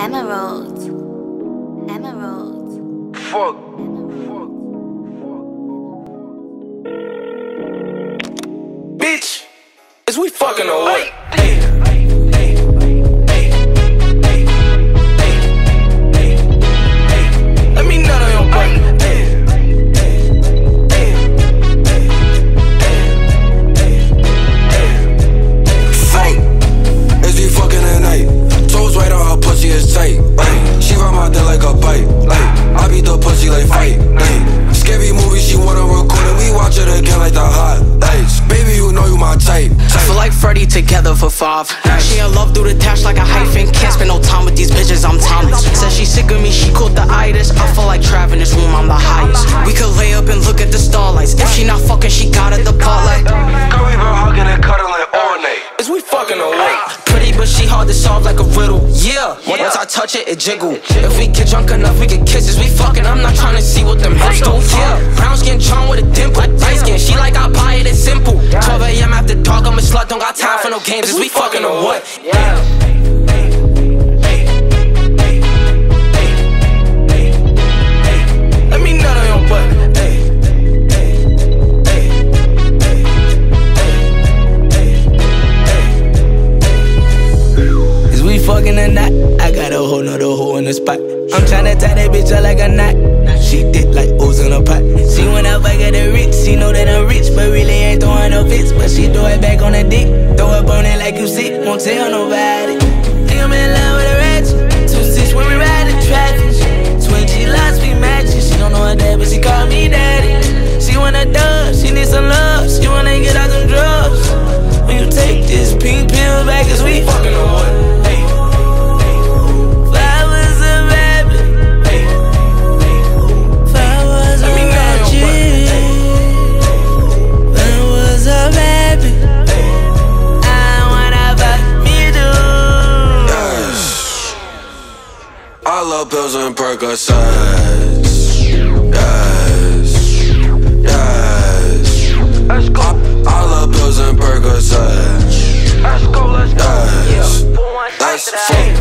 Emerald. Emerald. Fuck. Bitch, is we fucking or what? Let me nut on your butt. Fuck, is we fucking at night? Toes right on her pussy is tight. She ride my dick like a bite. I beat the pussy like fight. Scary movie, she wanna record it. We watch it again like the highlights. Baby, you know you my type. I feel like Freddy together for 5. She in love through the dash like a hyphen. Can't spend no time with these bitches, I'm timeless. Says she sick of me, she caught the itis. I feel like Trav in this room, I'm the highest. We could lay up and look at the starlights. If she not fucking, she gotta depart like. Girl, we been hugging and cuddling all night. Is we fucking or what? Pretty, but she hard to solve like a riddle. Yeah, once I touch it, it jiggle. If we get drunk enough, we get kisses. We fucking, I'm not trying to see what them hips do. Yeah, brown skin charm with a dimple. Light skin, she like I buy it, it's simple. 12 a.m. after dark, I'm a slut, don't got time for no games. Is we fucking or what? Let me nut on your butt. Is we fucking or not? I got a whole nother hole in the spot. I'm tryna tie that bitch up like a knot. She did like O's in a pot. She went out back at the rich. She know that I'm rich, but really ain't throwing no fits. But she throw it back on the dick. Throw up on it like you sick. Won't tell nobody. Think I'm in love with a ratchet. 2-6 when we ride the traffic. Twin G-Lots, we matching. She don't know her dad, but she call me daddy. She wanna dub, she need some love. She wanna get out them drugs. When you take this pink pill back, is we Fucking or what? I love pills and Percocets. Yes, yes. Let's go. I love pills and Percocets. Let's go, let's go. Yes, let's fuck.